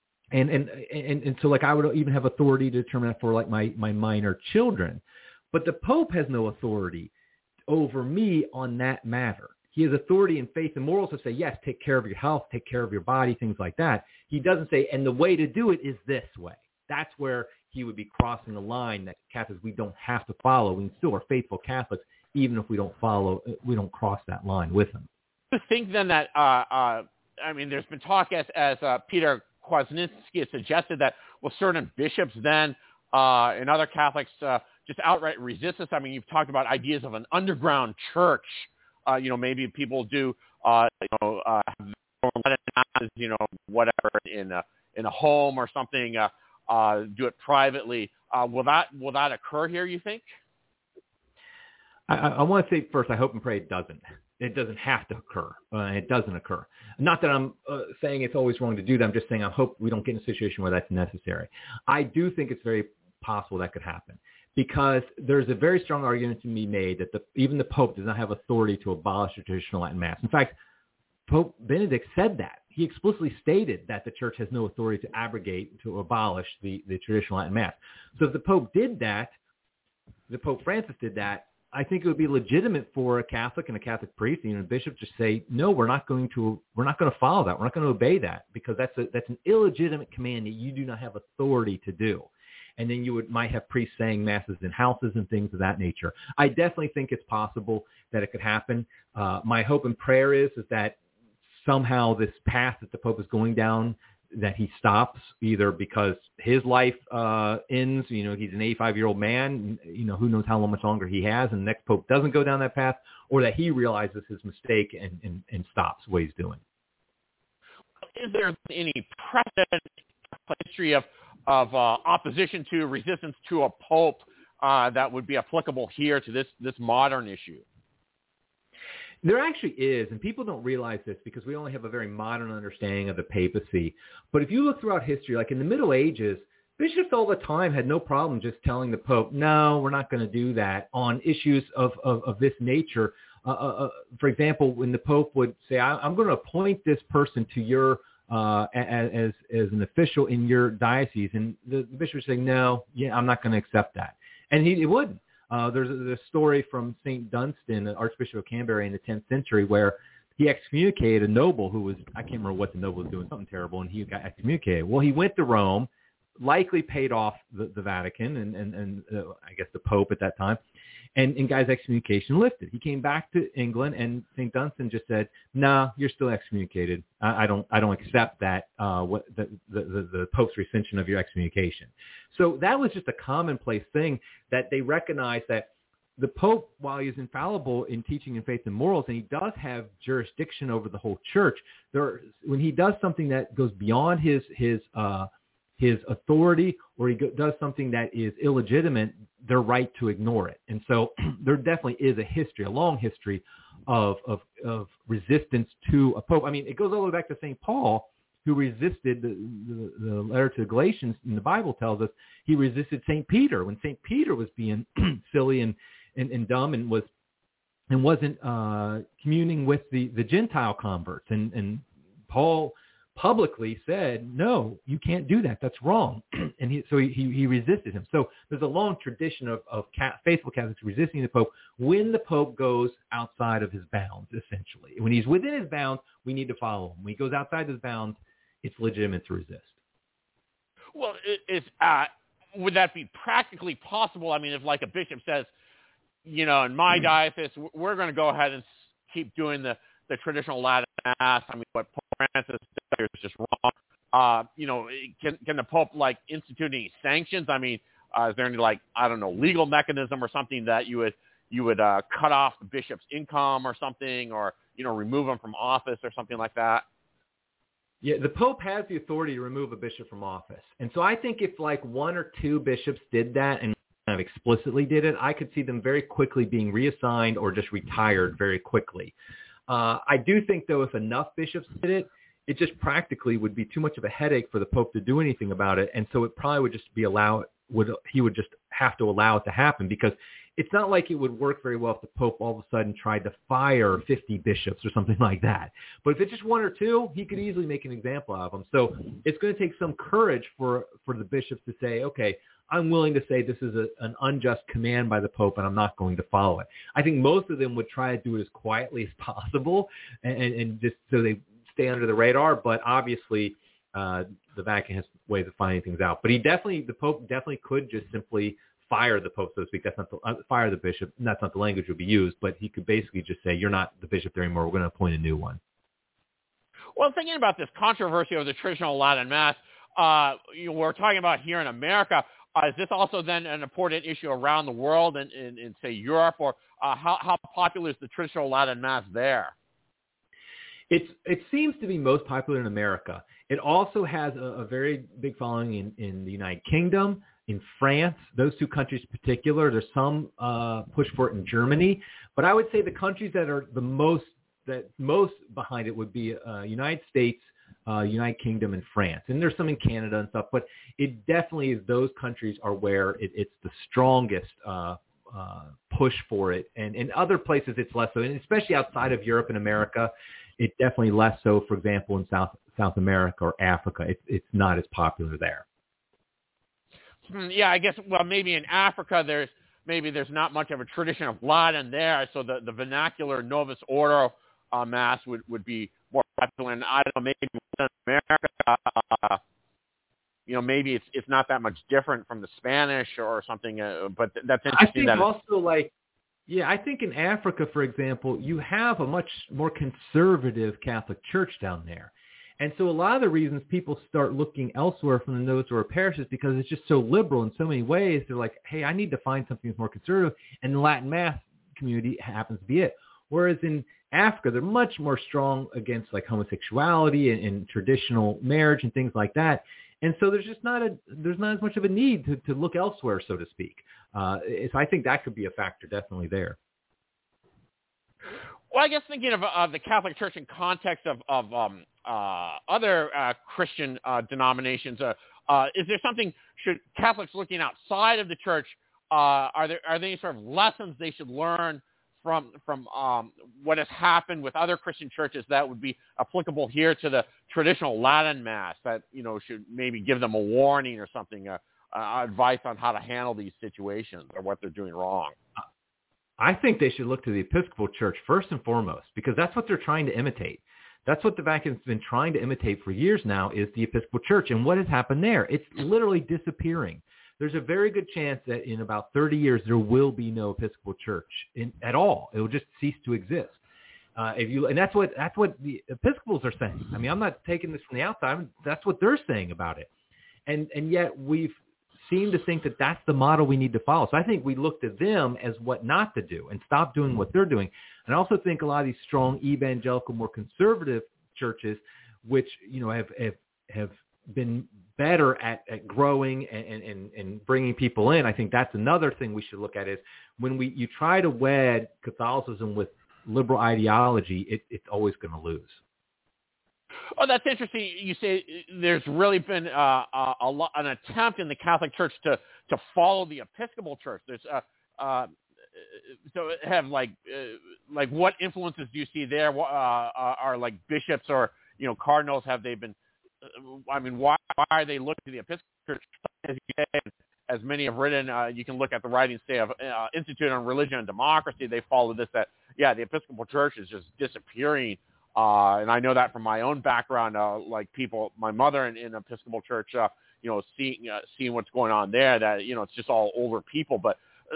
And so like I would even have authority to determine that for like my minor children. But the Pope has no authority over me on that matter. He has authority in faith and morals to say, yes, take care of your health, take care of your body, things like that. He doesn't say, and the way to do it is this way. That's where he would be crossing the line that Catholics, we don't have to follow. We still are faithful Catholics, even if we don't cross that line with him.
I think then that, there's been talk as Peter Kwasniewski has suggested that, certain bishops then and other Catholics just outright resist this. I mean, you've talked about ideas of an underground church. Maybe people do, whatever in a home or something. Do it privately. Will that occur here, you think?
I want to say first, I hope and pray it doesn't. It doesn't have to occur. It doesn't occur. Not that I'm saying it's always wrong to do that. I'm just saying I hope we don't get in a situation where that's necessary. I do think it's very possible that could happen because there's a very strong argument to be made that even the Pope does not have authority to abolish the traditional Latin Mass. In fact, Pope Benedict said that. He explicitly stated that the Church has no authority to abrogate, to abolish the traditional Latin Mass. So if the Pope did that, the Pope Francis did that, I think it would be legitimate for a Catholic and a Catholic priest, even a bishop, to say, no, we're not going to follow that. We're not going to obey that because that's an illegitimate command that you do not have authority to do. And then you might have priests saying masses in houses and things of that nature. I definitely think it's possible that it could happen. My hope and prayer is that somehow this path that the Pope is going down, that he stops, either because his life ends, he's an 85-year-old man, who knows how much longer he has, and the next Pope doesn't go down that path, or that he realizes his mistake and stops what he's doing.
Is there any precedent history of opposition to, resistance to a Pope that would be applicable here to this modern issue?
There actually is, and people don't realize this because we only have a very modern understanding of the papacy. But if you look throughout history, like in the Middle Ages, bishops all the time had no problem just telling the Pope, no, we're not going to do that on issues of this nature. For example, when the Pope would say, I'm going to appoint this person to your as an official in your diocese, and the bishop would say, no, I'm not going to accept that. And he wouldn't. There's a story from St. Dunstan, Archbishop of Canterbury in the 10th century, where he excommunicated a noble who was, I can't remember what the noble was doing, something terrible, and he got excommunicated. Well, he went to Rome, likely paid off the Vatican and I guess the Pope at that time, and guy's excommunication lifted. He came back to England, and St. Dunstan just said, "No, you're still excommunicated. I don't accept that the Pope's rescission of your excommunication." So that was just a commonplace thing that they recognized that the Pope, while he is infallible in teaching in faith and morals, and he does have jurisdiction over the whole church, when he does something that goes beyond his authority, or he does something that is illegitimate, they're right to ignore it. And so there definitely is a long history of resistance to a Pope. I mean, it goes all the way back to St. Paul, who resisted the letter to the Galatians. In the Bible tells us he resisted St. Peter when St. Peter was being silly and dumb and wasn't communing with the Gentile converts. And Paul publicly said, no, you can't do that. That's wrong. And he resisted him. So there's a long tradition of faithful Catholics resisting the Pope when the Pope goes outside of his bounds, essentially. When he's within his bounds, we need to follow him. When he goes outside his bounds, it's legitimate to resist.
Well, would that be practically possible? I mean, if like a bishop says, in my diocese, we're going to go ahead and keep doing the traditional Latin Mass. I mean, what Pope Francis does is just wrong. Can the Pope institute any sanctions? I mean, is there any legal mechanism or something that you would cut off the bishop's income or something, or remove him from office or something like that?
Yeah, the Pope has the authority to remove a bishop from office. And so I think if one or two bishops did that and kind of explicitly did it, I could see them very quickly being reassigned or just retired very quickly. I do think, though, if enough bishops did it, it just practically would be too much of a headache for the Pope to do anything about it. And so it probably would just be he would just have to allow it to happen, because it's not like it would work very well if the Pope all of a sudden tried to fire 50 bishops or something like that. But if it's just one or two, he could easily make an example out of them. So it's going to take some courage for the bishops to say, okay, I'm willing to say this is an unjust command by the Pope, and I'm not going to follow it. I think most of them would try to do it as quietly as possible and just so they stay under the radar. But obviously, the Vatican has ways of finding things out. But the Pope definitely could just simply fire the Pope, so to speak. That's not fire the bishop. That's not the language would be used, but he could basically just say, you're not the bishop there anymore. We're going to appoint a new one.
Well, thinking about this controversy of the traditional Latin Mass, we're talking about here in America. Is this also then an important issue around the world in say, Europe, or how popular is the traditional Latin Mass there?
It seems to be most popular in America. It also has a very big following in the United Kingdom, in France, those two countries in particular. There's some push for it in Germany. But I would say the countries that are most behind it would be United States, United Kingdom, and France. And there's some in Canada and stuff. But it definitely is, those countries are where it's the strongest push for it. And in other places, it's less so. And especially outside of Europe and America, it's definitely less so, for example, in South America or Africa. It's not as popular there.
Yeah, I guess, well, maybe in Africa there's not much of a tradition of Latin there, so the vernacular Novus Ordo Mass would be more popular. And I don't know, maybe in America, maybe it's not that much different from the Spanish or something, but that's interesting.
I think in Africa, for example, you have a much more conservative Catholic Church down there. And so a lot of the reasons people start looking elsewhere from the Novus Ordo parish is because it's just so liberal in so many ways. They're like, hey, I need to find something that's more conservative. And the Latin Mass community happens to be it. Whereas in Africa, they're much more strong against homosexuality and traditional marriage and things like that. And so there's not as much of a need to look elsewhere, so to speak. So I think that could be a factor definitely there.
Well, I guess thinking of the Catholic Church in context of other Christian denominations, is there something, should Catholics looking outside of the Church, are there any sort of lessons they should learn from what has happened with other Christian churches that would be applicable here to the traditional Latin Mass that, should maybe give them a warning or something, advice on how to handle these situations or what they're doing wrong?
I think they should look to the Episcopal Church first and foremost, because that's what they're trying to imitate. That's what the Vatican's been trying to imitate for years now, is the Episcopal Church. And what has happened there? It's literally disappearing. There's a very good chance that in about 30 years there will be no Episcopal Church at all. It will just cease to exist. And that's what the Episcopals are saying. I mean, I'm not taking this from the outside. That's what they're saying about it. And yet we've seemed to think that that's the model we need to follow. So I think we look to them as what not to do and stop doing what they're doing. And I also think a lot of these strong evangelical, more conservative churches, which have been better at growing and bringing people in. I think that's another thing we should look at is when you try to wed Catholicism with liberal ideology, it's always going to lose.
Oh, that's interesting. You say there's really been an attempt in the Catholic Church to follow the Episcopal Church. There's so have like what influences do you see there? Are like bishops or cardinals, have they been? I mean, why are they looking to the Episcopal Church? As many have written, you can look at the writings, say, of Institute on Religion and Democracy. They follow this, that, the Episcopal Church is just disappearing. And I know that from my own background, like people, my mother in Episcopal Church, seeing what's going on there, that, it's just all older people. But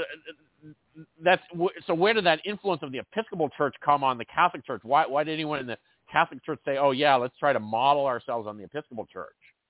so where did that influence of the Episcopal Church come on the Catholic Church? Why did anyone in the Catholic Church say, oh, yeah, let's try to model ourselves on the Episcopal Church?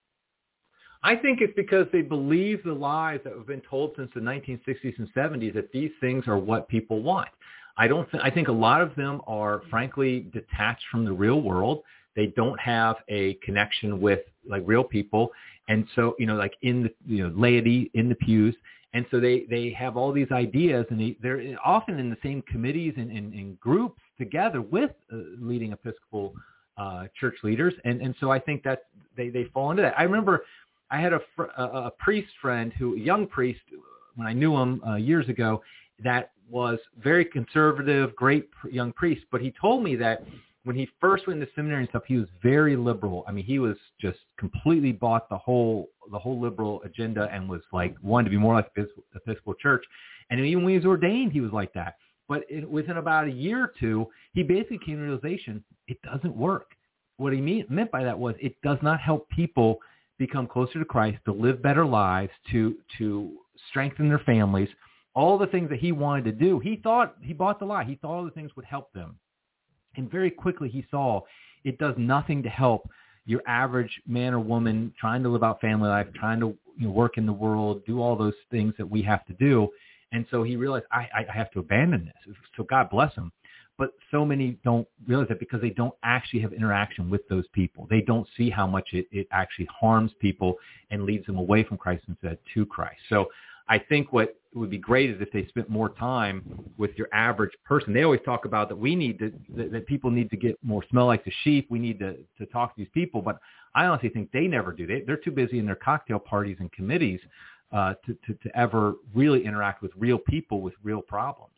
I think it's because they believe the lies that have been told since the 1960s and 70s that these things are what people want. I think a lot of them are, frankly, detached from the real world. They don't have a connection with like real people. And so, like in the laity in the pews. And so they have all these ideas, and they're often in the same committees and groups together with leading Episcopal church leaders. And so I think that they fall into that. I remember I had a priest friend, a young priest, when I knew him years ago, that was very conservative, great young priest. But he told me that when he first went into seminary and stuff, he was very liberal. I mean, he was just completely bought the whole liberal agenda and was like wanted to be more like the Episcopal Church. And even when he was ordained, he was like that. But within about a year or two, he basically came to the realization it doesn't work. What he meant by that was it does not help people become closer to Christ, to live better lives, to strengthen their families. All the things that he wanted to do, he bought the lie. He thought all the things would help them. And very quickly he saw it does nothing to help your average man or woman trying to live out family life, trying to work in the world, do all those things that we have to do. And so he realized, I have to abandon this. So God bless him. But so many don't realize that because they don't actually have interaction with those people. They don't see how much it actually harms people and leads them away from Christ instead to Christ. So I think what would be great is if they spent more time with your average person. They always talk about that that people need to get more smell like the sheep. We need to talk to these people. But I honestly think they never do. They're too busy in their cocktail parties and committees to ever really interact with real people with real problems.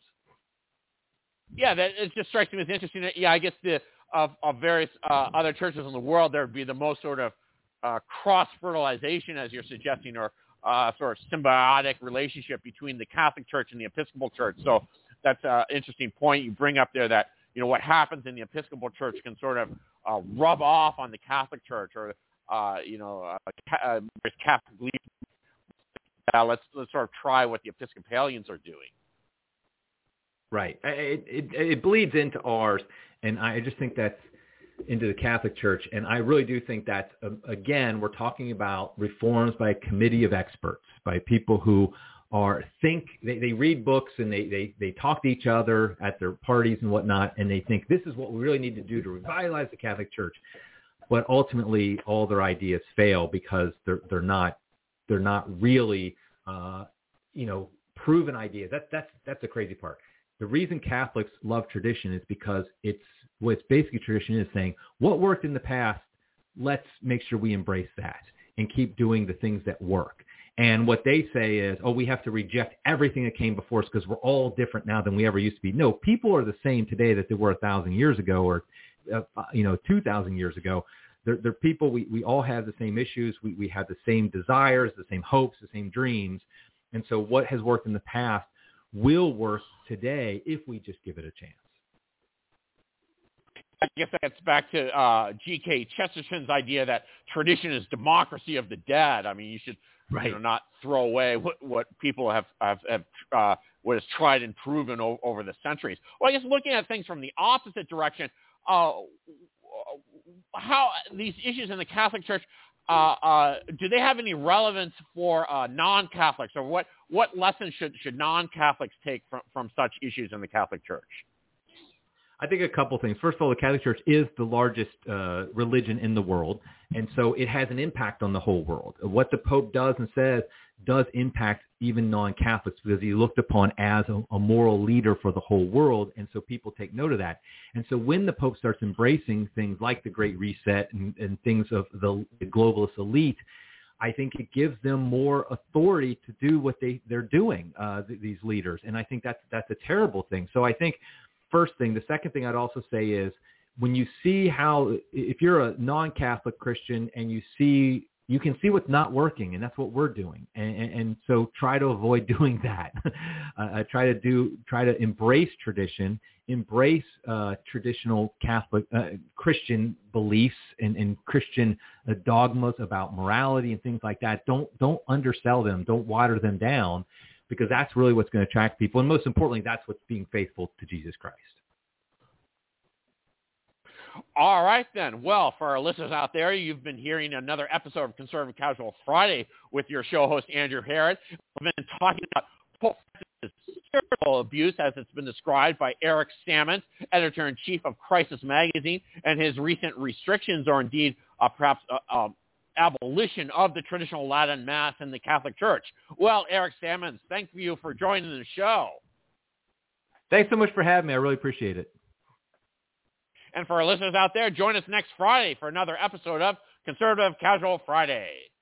Yeah, it just strikes me as interesting. Yeah, I guess of various other churches in the world, there would be the most sort of cross-fertilization, as you're suggesting, or sort of symbiotic relationship between the Catholic Church and the Episcopal Church. So that's an interesting point you bring up there, that what happens in the Episcopal Church can sort of rub off on the Catholic Church, or Catholic belief. Let's sort of try what the Episcopalians are doing.
Right. It bleeds into ours, and I just think that's into the Catholic Church. And I really do think that, again, we're talking about reforms by a committee of experts, by people who they read books and they talk to each other at their parties and whatnot, and they think this is what we really need to do to revitalize the Catholic Church. But ultimately, all their ideas fail because they're not really proven ideas. That's the crazy part. The reason Catholics love tradition is because what's basically tradition is saying what worked in the past, let's make sure we embrace that and keep doing the things that work. And what they say is, oh, we have to reject everything that came before us because we're all different now than we ever used to be. No, people are the same today that they were 1,000 years ago or 2,000 years ago. They're people. We all have the same issues. We have the same desires, the same hopes, the same dreams. And so what has worked in the past will work today if we just give it a chance.
I guess that gets back to G.K. Chesterton's idea that tradition is democracy of the dead. I mean, you should not throw away what people have what is tried and proven over the centuries. Well, I guess looking at things from the opposite direction, how these issues in the Catholic Church, do they have any relevance for non-Catholics, or what lessons should non-Catholics take from such issues in the Catholic Church?
I think a couple things. First of all, the Catholic Church is the largest religion in the world, and so it has an impact on the whole world. What the Pope does and says does impact even non-Catholics because he's looked upon as a moral leader for the whole world, and so people take note of that. And so when the Pope starts embracing things like the Great Reset and things of the globalist elite, I think it gives them more authority to do what they're doing, these leaders, and I think that's a terrible thing. So I think first thing. The second thing I'd also say is when you see how, if you're a non-Catholic Christian and you can see what's not working, and that's what we're doing. And so try to avoid doing that. Try to embrace tradition, embrace traditional Catholic Christian beliefs and Christian dogmas about morality and things like that. Don't undersell them. Don't water them down, because that's really what's going to attract people. And most importantly, that's what's being faithful to Jesus Christ.
All right, then. Well, for our listeners out there, you've been hearing another episode of Conservative Casual Friday with your show host, Andrew Herod. We've been talking about Pope Francis' spiritual abuse, as it's been described by Eric Sammons, editor-in-chief of Crisis Magazine, and his recent restrictions, or indeed perhaps abolition of the traditional Latin Mass in the Catholic Church. Well, Eric Sammons, thank you for joining the show.
Thanks so much for having me. I really appreciate it.
And for our listeners out there, join us next Friday for another episode of Conservative Casual Friday.